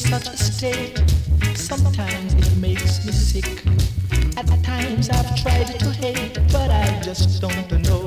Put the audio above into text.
such a state. Sometimes it makes me sick. At times I've tried to hate, but I just don't know